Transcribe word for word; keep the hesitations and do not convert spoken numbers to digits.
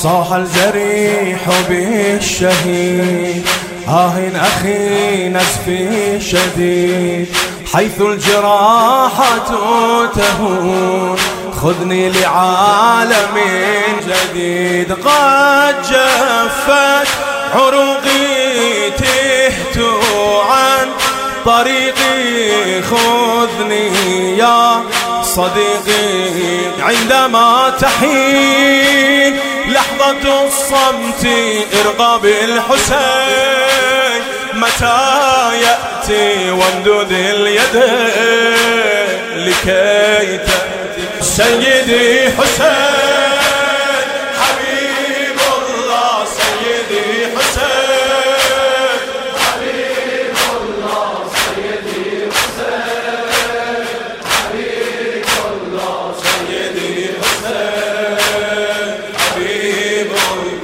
صاح الجريح بالشهيد آه أخي نزفي شديد حيث الجراحة تهون خذني لعالم جديد قد جفت عروقي تهت عن طريقي خذني يا صديقي عندما تحين لحظة الصمت ارقى بالحسين متى يأتي وامدد اليد لكي تأتي سيدي حسين حبيب الله سيدي حسين حبيب الله سيدي حسين حبيب الله سيدي حسين حبيب الله